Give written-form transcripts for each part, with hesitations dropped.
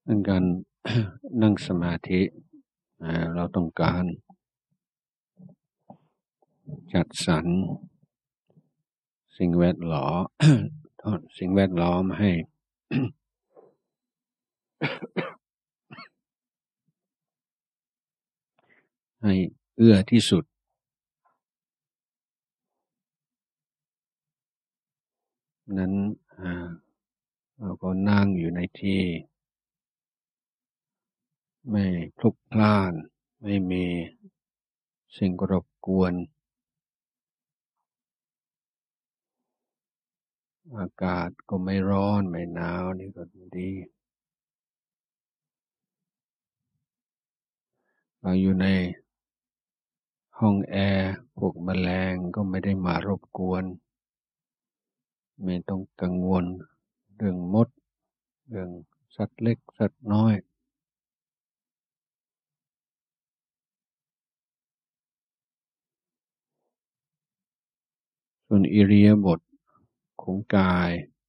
ในการ นั่งสมาธิเราต้องการจัดสรรสิ่งแวดล้อม สิ่งแวดล้อมให้ ให้เอื้อที่สุดนั้นเราก็นั่งอยู่ในที่ไม่พลุกพล่านไม่มีสิ่งรบกวนอากาศก็ไม่ร้อนไม่หนาวนี่ก็ดีเราอยู่ในห้องแอร์พวกแมลงก็ไม่ได้มารบกวนไม่ต้องกังวลเรื่องมดเรื่องสัตว์เล็กสัตว์น้อยส่วนอิริยาบถของกาย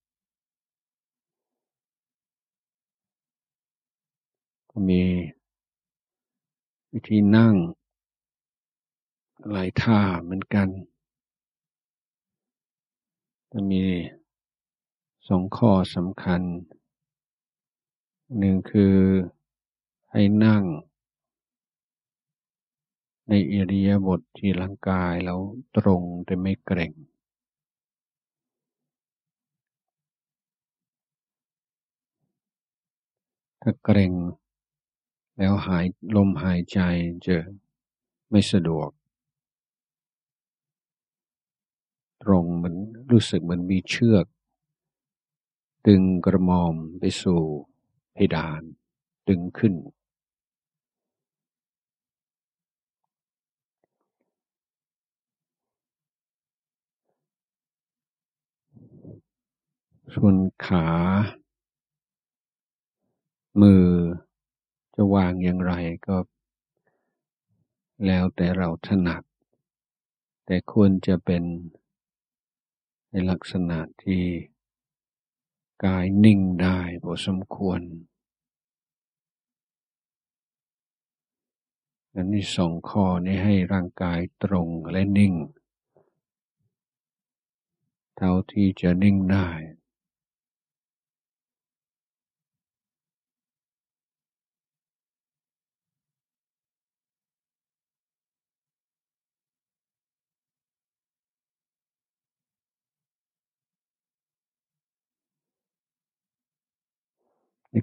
ก็มีวิธีนั่งหลายท่าเหมือนกันจะมี2 ข้อสำคัญหนึ่งคือให้นั่งในอิริยาบถที่ร่างกายเราตรงแต่ไม่เกร็งถ้าเกร็งแล้วลมหายใจจะไม่สะดวกตรงเหมือนรู้สึกเหมือนมีเชือกดึงกระหม่อมไปสู่เพดานดึงขึ้นส่วนขามือจะวางอย่างไรก็แล้วแต่เราถนัดแต่ควรจะเป็นในลักษณะที่กายนิ่งได้พอสมควรอันนี้2 ข้อนี้ให้ร่างกายตรงและนิ่งเท่าที่จะนิ่งได้ใน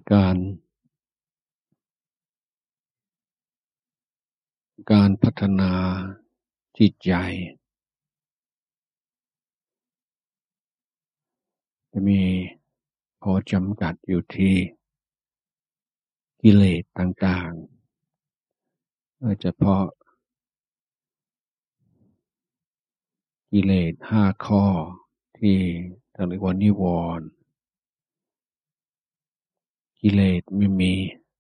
การพัฒนาจิตใจจะมีข้อจำกัดอยู่ที่กิเลสต่างๆโดยเฉพาะกิเลส5 ข้อที่เรียกว่านิวรณ์กิเลสไม่มี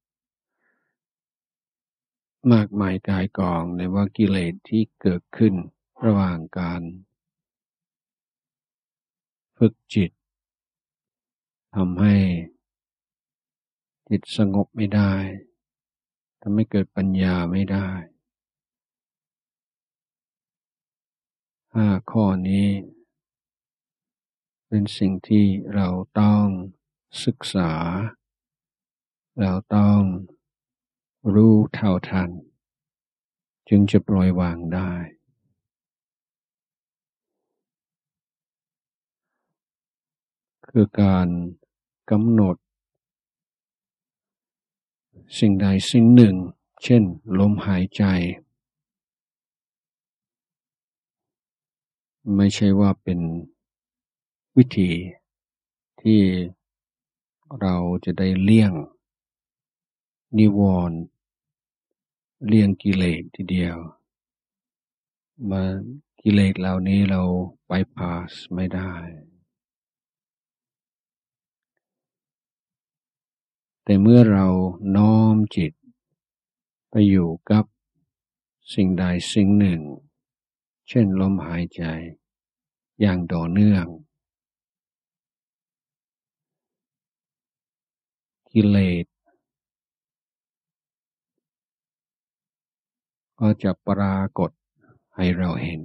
มากมายกายกองในว่ากิเลสที่เกิดขึ้นระหว่างการฝึกจิตทำให้จิตสงบไม่ได้ทำให้เกิดปัญญาไม่ได้5 ข้อนี้เป็นสิ่งที่เราต้องศึกษาเราต้องรู้เท่าทันจึงจะปล่อยวางได้คือการกำหนดสิ่งใดสิ่งหนึ่งเช่นลมหายใจไม่ใช่ว่าเป็นวิธีที่เราจะได้เลี่ยงนิวรณ์เลี่ยงกิเลสทีเดียวมากิเลสเหล่านี้เราไปพาสไม่ได้แต่เมื่อเราน้อมจิตไปอยู่กับสิ่งใดสิ่งหนึ่งเช่นลมหายใจอย่างต่อเนื่องกิเลสก็จะปรากฏให้เราเห็น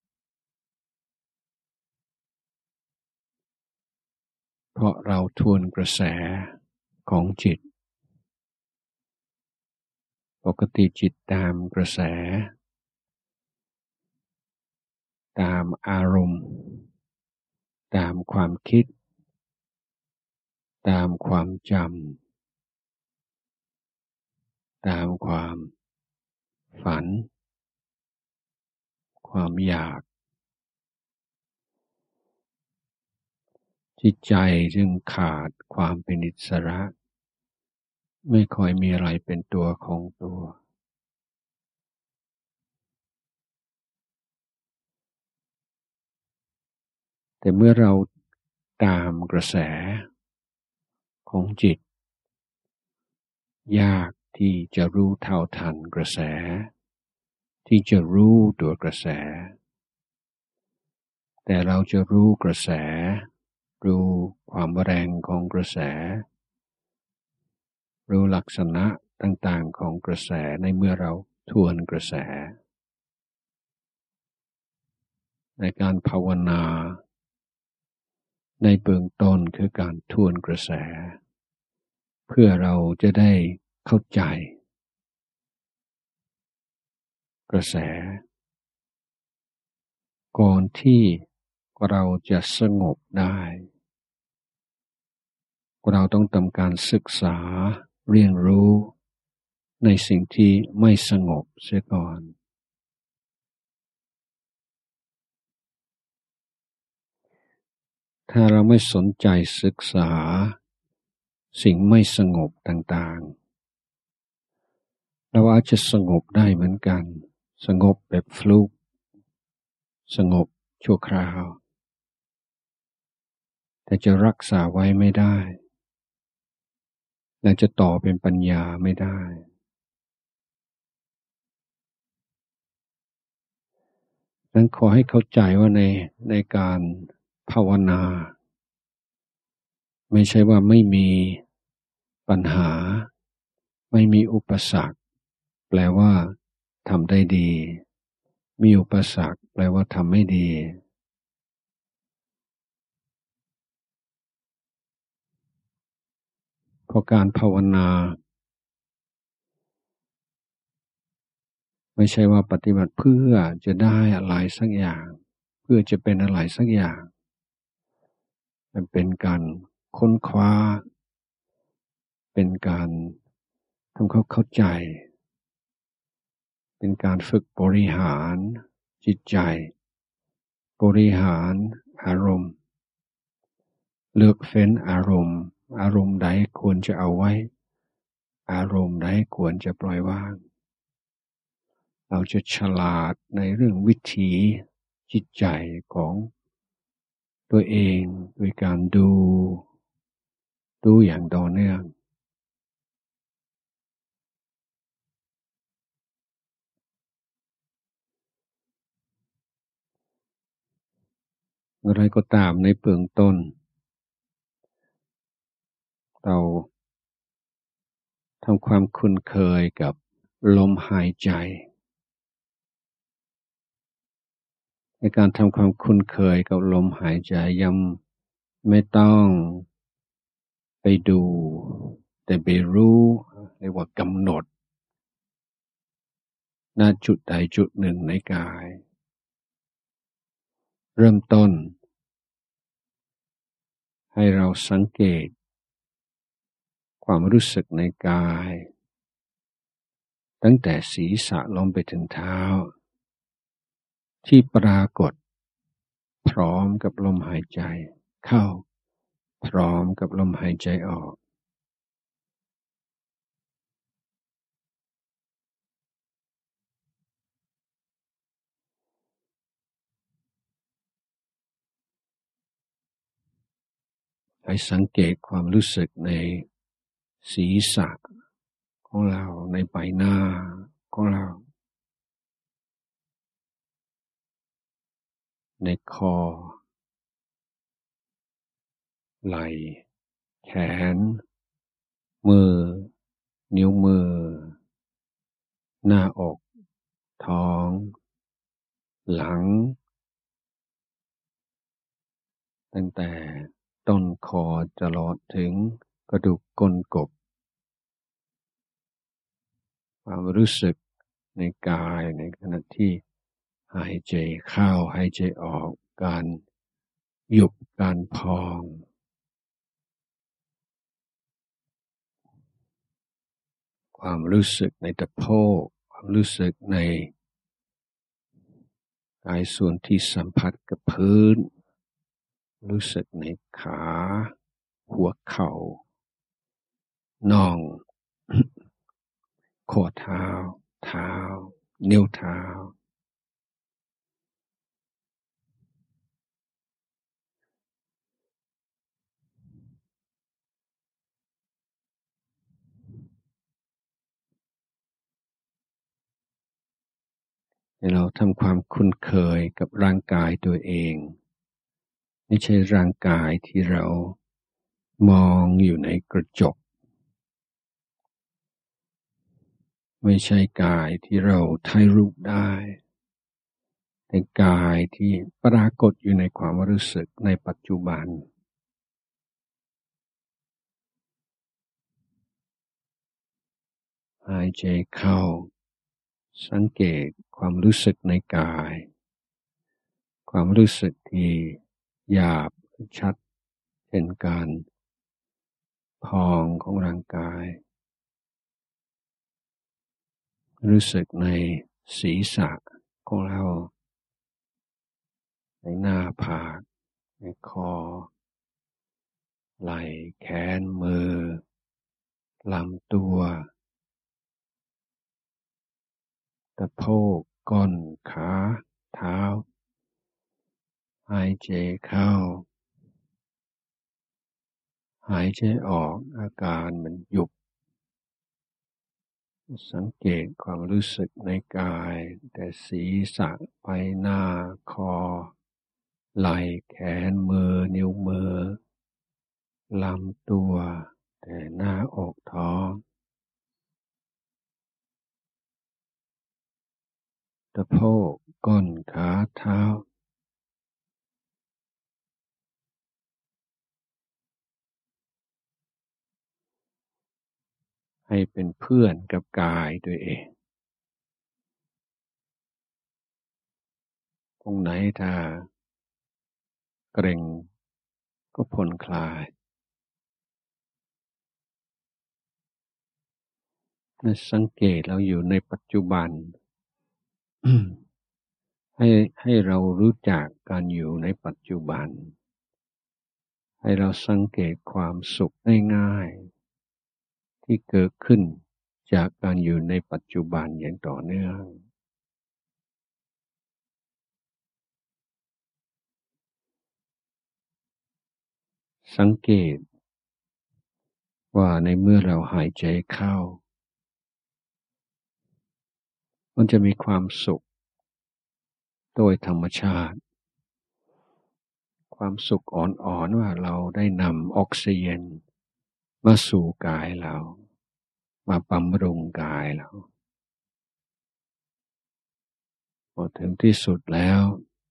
เพราะเราทวนกระแสของจิตปกติจิตตามกระแสตามอารมณ์ตามความคิดตามความจำตามความฝันความอยากจิตใจจึงขาดความเป็นอิสระไม่ค่อยมีอะไรเป็นตัวของตัวแต่เมื่อเราตามกระแสของจิตยากที่จะรู้เท่าทันกระแสที่จะรู้ตัวกระแสแต่เราจะรู้กระแสรู้ความแรงของกระแสรู้ลักษณะต่างๆของกระแสในเมื่อเราทวนกระแสในการภาวนาในเบื้องต้นคือการทวนกระแสเพื่อเราจะได้เข้าใจกระแสก่อนที่เราจะสงบได้เราต้องทำการศึกษาเรียนรู้ในสิ่งที่ไม่สงบเสียก่อนถ้าเราไม่สนใจศึกษาสิ่งไม่สงบต่างๆเราอาจจะสงบได้เหมือนกันสงบแบบฟลุกสงบชั่วคราวแต่จะรักษาไว้ไม่ได้และจะต่อเป็นปัญญาไม่ได้นั้นขอให้เข้าใจว่าในการภาวนาไม่ใช่ว่าไม่มีปัญหาไม่มีอุปสรรคแปลว่าทำได้ดีมีอุปสรรคแปลว่าทำไม่ดีเพราะการภาวนาไม่ใช่ว่าปฏิบัติเพื่อจะได้อะไรสักอย่างเพื่อจะเป็นอะไรสักอย่างมันเป็นการค้นคว้าเป็นการทำความเข้าใจเป็นการฝึกบริหารจิตใจบริหารอารมณ์เลือกเฟ้นอารมณ์อารมณ์ใดควรจะเอาไว้อารมณ์ใดควรจะปล่อยวางเราจะฉลาดในเรื่องวิถีจิตใจของตัวเองโดยการดูอย่างต่อเนื่องอะไรก็ตามในเบื้องต้นเราทำความคุ้นเคยกับลมหายใจในการทำความคุ้นเคยกับลมหายใจยังไม่ต้องไปดูแต่ไปรู้เรียกว่ากำหนดณจุดใดจุดหนึ่งในกายเริ่มต้นให้เราสังเกตความรู้สึกในกายตั้งแต่ศีรษะลงไปถึงเท้าที่ปรากฏพร้อมกับลมหายใจเข้าพร้อมกับลมหายใจออกให้สังเกตความรู้สึกในศีรษะของเราในใบหน้าของเราในคอไหล่แขนมือนิ้วมือหน้าอกท้องหลังตั้งแต่ต้นคอตลอดถึงกระดูกก้นกบความรู้สึกในกายในขณะที่หายใจเข้าหายใจออกการยุบการพองความรู้สึกในตะโพกความรู้สึกในกายส่วนที่สัมผัสกับพื้นรู้สึกในขาหัวเข่าน่องข้อเท้าเท้านิ้วเท้าให้เราทำความคุ้นเคยกับร่างกายตัวเองไม่ใช่ร่างกายที่เรามองอยู่ในกระจกไม่ใช่กายที่เราถ่ายรูปได้แต่กายที่ปรากฏอยู่ในความรู้สึกในปัจจุบันหายใจเข้าสังเกตความรู้สึกในกายความรู้สึกที่หยาบชัดเช่นการพองของร่างกายรู้สึกในศีรษะของเราในหน้าผากในคอไหล่แขนมือลำตัวสะโพกก้นขาเท้าหายใจเข้าหายใจออกอาการมันหยุบสังเกตความรู้สึกในกายแต่ศีรษะไปหน้าคอไหล่แขนมือนิ้วมือลำตัวแต่หน้าอกท้องสะโพกก้นขาเท้าให้เป็นเพื่อนกับกายตัวเองตรงไหนถ้าเกร็งก็ผ่อนคลายสังเกตเราอยู่ในปัจจุบัน ให้เรารู้จักการอยู่ในปัจจุบันให้เราสังเกตความสุขง่ายๆที่เกิดขึ้นจากการอยู่ในปัจจุบันอย่างต่อเนื่องสังเกตว่าในเมื่อเราหายใจเข้ามันจะมีความสุขโดยธรรมชาติความสุขอ่อนๆว่าเราได้นำออกซิเจนมาสู่กายเรามาบำรุงกายเราพอถึงที่สุดแล้ว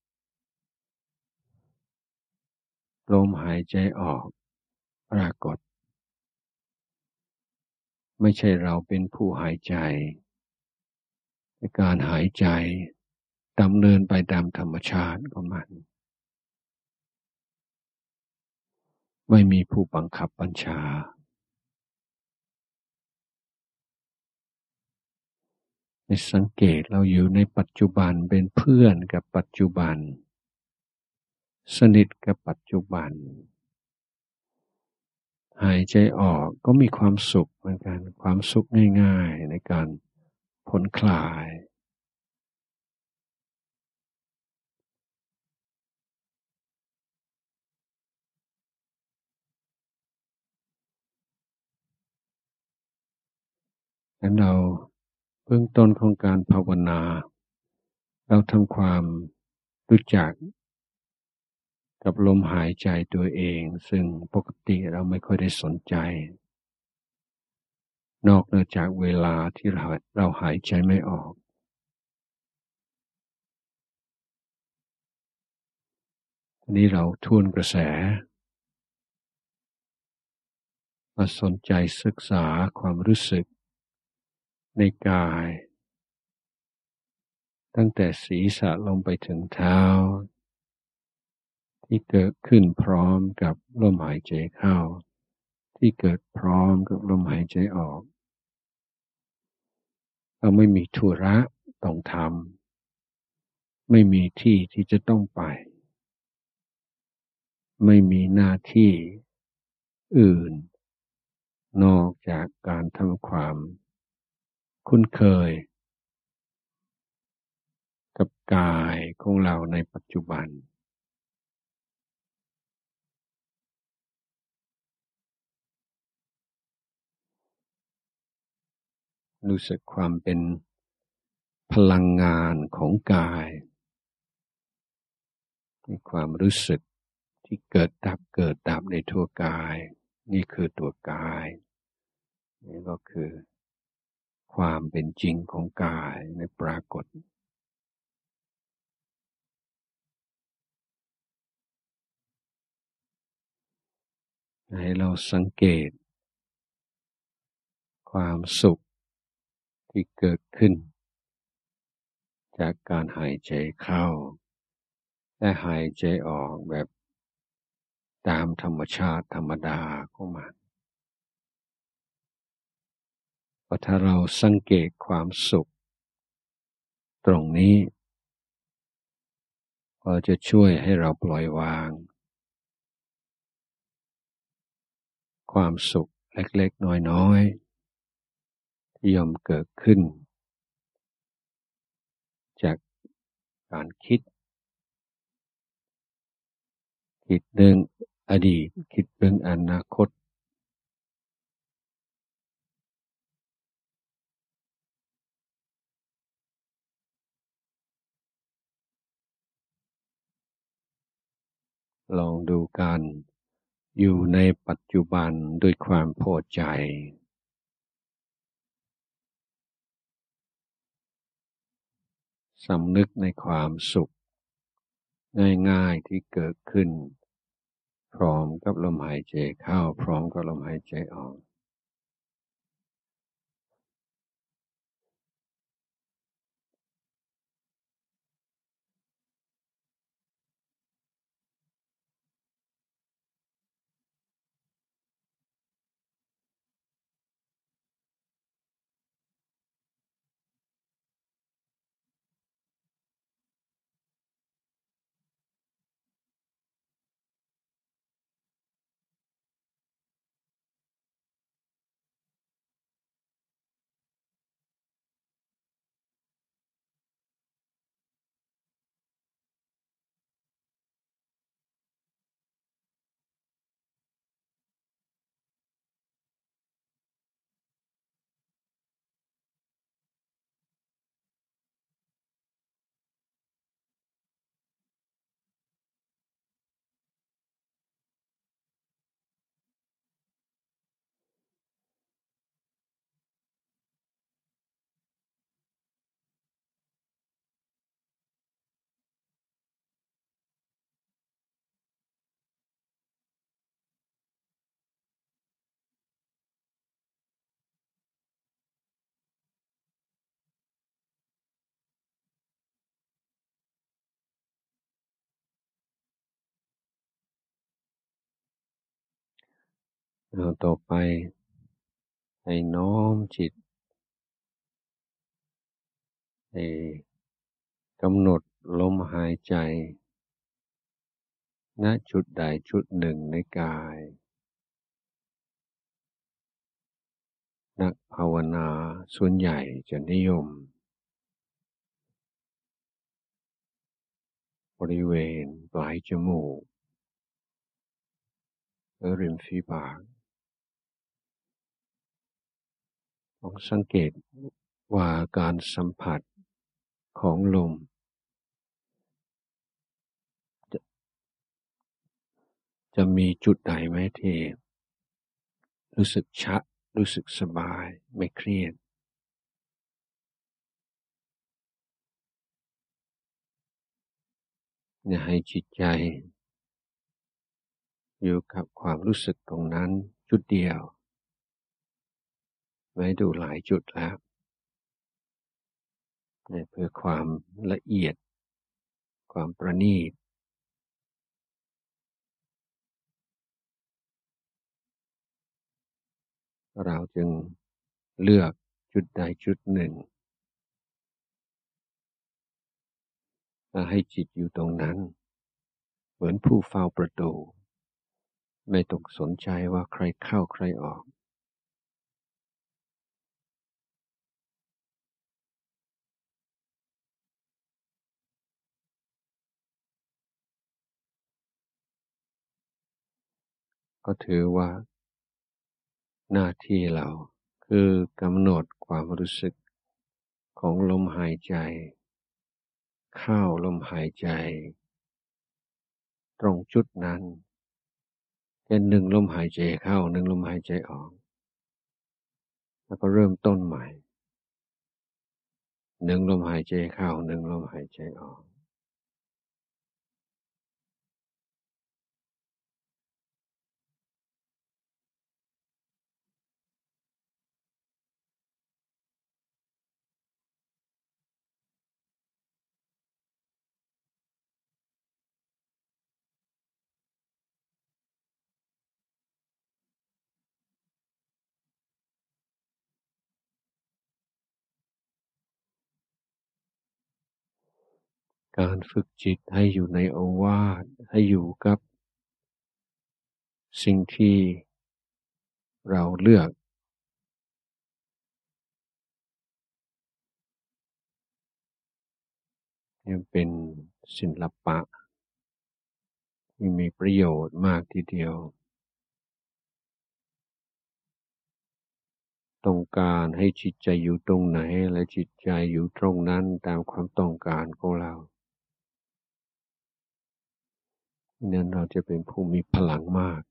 ลมหายใจออกปรากฏไม่ใช่เราเป็นผู้หายใจแต่การหายใจดำเนินไปตามธรรมชาติของมันไม่มีผู้บังคับบัญชาให้สังเกตเราอยู่ในปัจจุบันเป็นเพื่อนกับปัจจุบันสนิทกับปัจจุบันหายใจออกก็มีความสุขเหมือนกันความสุขง่ายๆในการผ่อนคลายแล้วเราเบื้องต้นของการภาวนาเราทำความรู้จักกับลมหายใจตัวเองซึ่งปกติเราไม่ค่อยได้สนใจนอกเหนือจากเวลาที่เราหายใจไม่ออกวันนี้เราทวนกระแสมาสนใจศึกษาความรู้สึกในกายตั้งแต่ศีรษะลงไปถึงเท้าที่เกิดขึ้นพร้อมกับลมหายใจเข้าที่เกิดพร้อมกับลมหายใจออกเราไม่มีธุระต้องทำไม่มีที่ที่จะต้องไปไม่มีหน้าที่อื่นนอกจากการทำความคุ้นเคยกับกายของเราในปัจจุบันรู้สึกความเป็นพลังงานของกายมีความรู้สึกที่เกิดดับในทั่วกายนี่คือตัวกายนี่ก็คือความเป็นจริงของกายในปรากฏให้เราสังเกตความสุขที่เกิดขึ้นจากการหายใจเข้าและหายใจออกแบบตามธรรมชาติธรรมดาของมันเพราะถ้าเราสังเกตความสุขตรงนี้ก็จะช่วยให้เราปล่อยวางความสุขเล็กๆน้อยๆที่ย่อมเกิดขึ้นจากการคิดเรื่องอดีตคิดเรื่องอนาคตลองดูกันอยู่ในปัจจุบันด้วยความพอใจสำนึกในความสุขง่ายๆที่เกิดขึ้นพร้อมกับลมหายใจเข้าพร้อมกับลมหายใจออกเราต่อไปให้น้อมจิตให้กำหนดลมหายใจณจุดใดจุดหนึ่งในกายนักภาวนาส่วนใหญ่จะนิยมบริเวณปลายจมูกหรือริมฝีปากลองสังเกตว่าการสัมผัสของลมจะจะมีจุดใดไหมที่รู้สึกชัดรู้สึกสบายไม่เครียดอย่าให้จิตใจอยู่กับความรู้สึกตรงนั้นจุดเดียวไม่ดูหลายจุดแล้วเพื่อความละเอียดความประณีตเราจึงเลือกจุดใดจุดหนึ่งและให้จิตอยู่ตรงนั้นเหมือนผู้เฝ้าประตูไม่ต้องสนใจว่าใครเข้าใครออกก็ถือว่าหน้าที่เราคือกำหนดความรู้สึกของลมหายใจเข้าลมหายใจตรงจุดนั้นแค่หนึ่งลมหายใจเข้าหนึ่งลมหายใจออกแล้วก็เริ่มต้นใหม่หนึ่งลมหายใจเข้าหนึ่งลมหายใจออกการฝึกจิตให้อยู่ในโอวาทให้อยู่กับสิ่งที่เราเลือกยังเป็นศิลปะที่มีประโยชน์มากทีเดียวต้องการให้จิตใจอยู่ตรงไหนและจิตใจอยู่ตรงนั้นตามความต้องการของเรานั้นเราจะเป็นผู้มีพลังมาก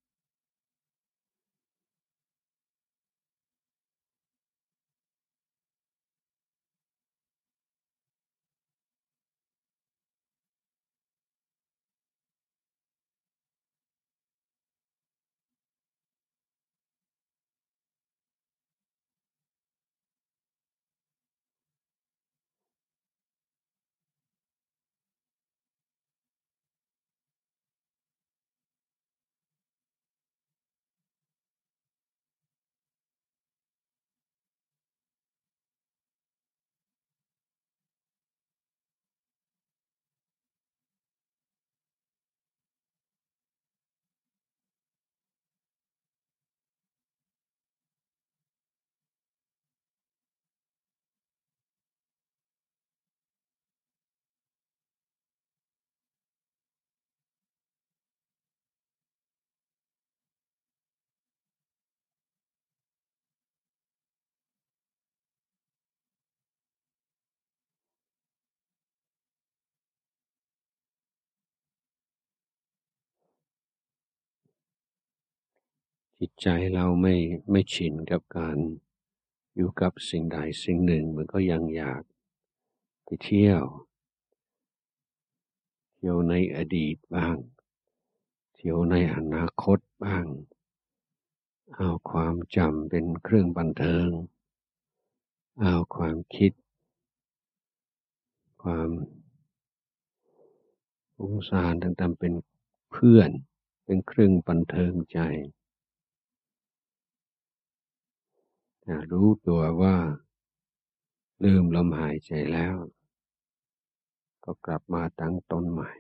จิตใจเราไม่ชินกับการอยู่กับสิ่งใดสิ่งหนึ่งมันก็ยังอยากไปเที่ยวในอดีตบ้างเที่ยวในอนาคตบ้างเอาความจำเป็นเครื่องบันเทิงเอาความคิดความฟุ้งซ่านต่างๆเป็นเพื่อนเป็นเครื่องบันเทิงใจรู้ตัวว่าลืมลมหายใจแล้วก็กลับมาตั้งต้นใหม่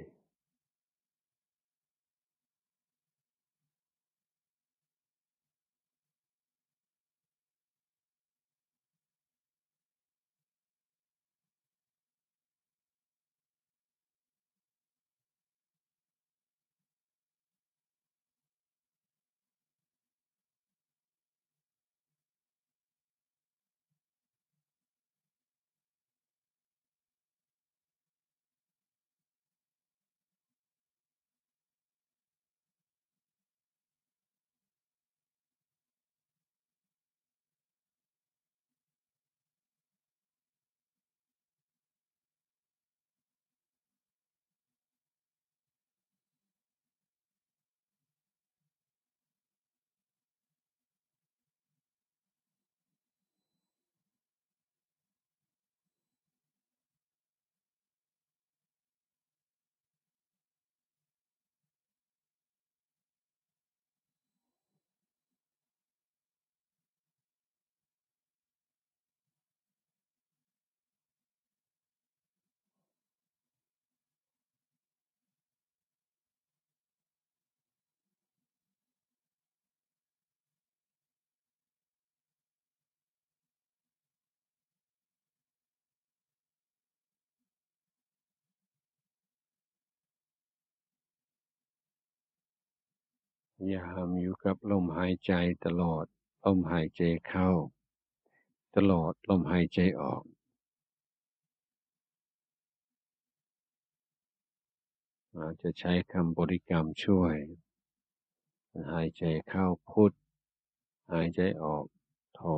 พยายามอยู่กับลมหายใจตลอดลมหายใจเข้าตลอดลมหายใจออกอาจจะใช้คำบริกรรมช่วยหายใจเข้าพุทหายใจออกโธ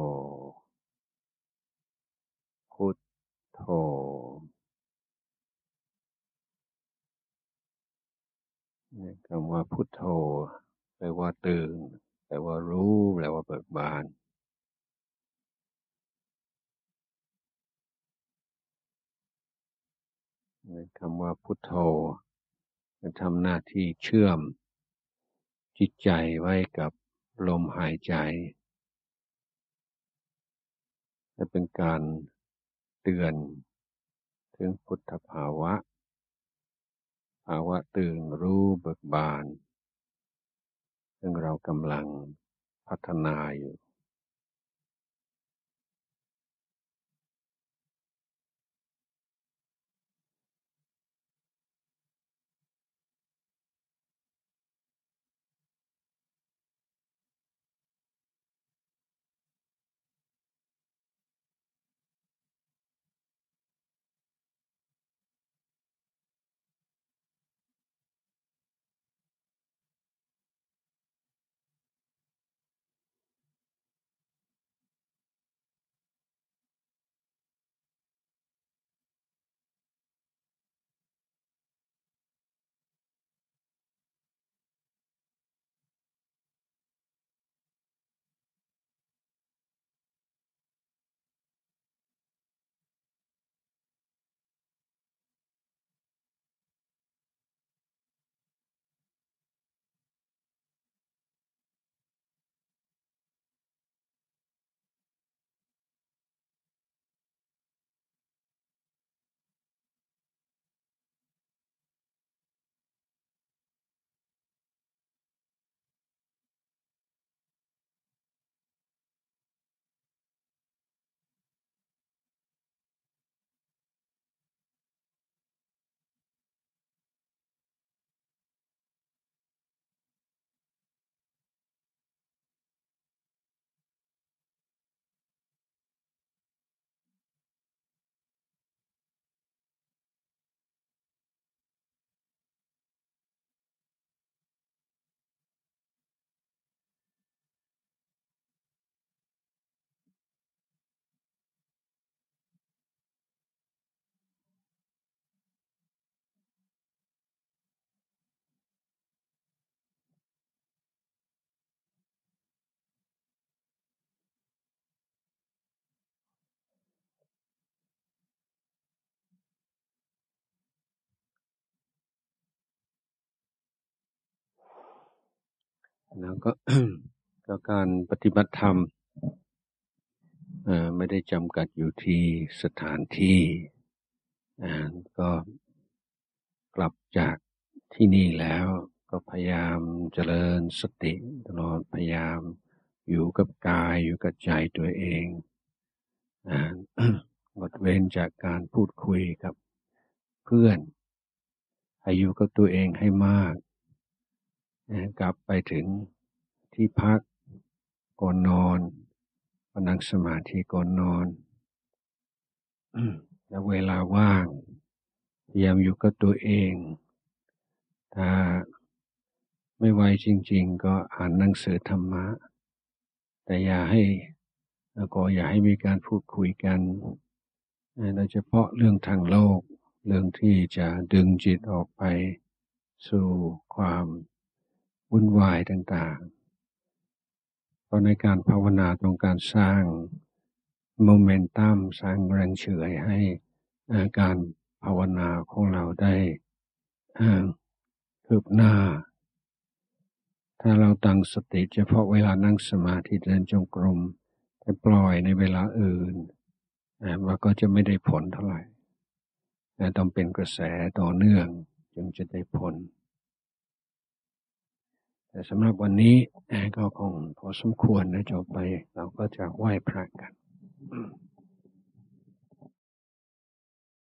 พุทโธคำว่าพุทโธแปลว่าตื่นแปลว่ารู้แปลว่าเบิกบานคำว่าพุทโธจะทำหน้าที่เชื่อมจิตใจไว้กับลมหายใจและเป็นการเตือนถึงพุทธภาวะภาวะตื่นรู้เบิกบานซึ่งเรากำลังพัฒนาอยู่ แล้วก็ ก็การปฏิบัติธรรมไม่ได้จำกัดอยู่ที่สถานที่ก็กลับจากที่นี่แล้วก็พยายามเจริญสติตลอดพยายามอยู่กับกายอยู่กับใจตัวเองงดเว้นจากการพูดคุยกับเพื่อนให้อยู่กับตัวเองให้มากกลับไปถึงที่พักก่อนนอนก็นั่งสมาธิก่อนนอนแล้วเวลาว่างพยายามอยู่กับตัวเองถ้าไม่ไหวจริงๆก็อ่านหนังสือธรรมะแต่อย่าให้มีการพูดคุยกันโดยเฉพาะเรื่องทางโลกเรื่องที่จะดึงจิตออกไปสู่ความวุ่นวายต่างๆเพราะในการภาวนาต้องการสร้างโมเมนตัมสร้างแรงเฉื่อยให้การภาวนาของเราได้คืบหน้าถ้าเราตั้งสติเฉพาะเวลานั่งสมาธิเดินจงกรมแต่ปล่อยในเวลาอื่นมันก็จะไม่ได้ผลเท่าไหร่ต้องเป็นกระแสต่อเนื่องจึงจะได้ผลแต่สำหรับวันนี้ก็คงพอสมควรนะจบไปเราก็จะไหว้พระกัน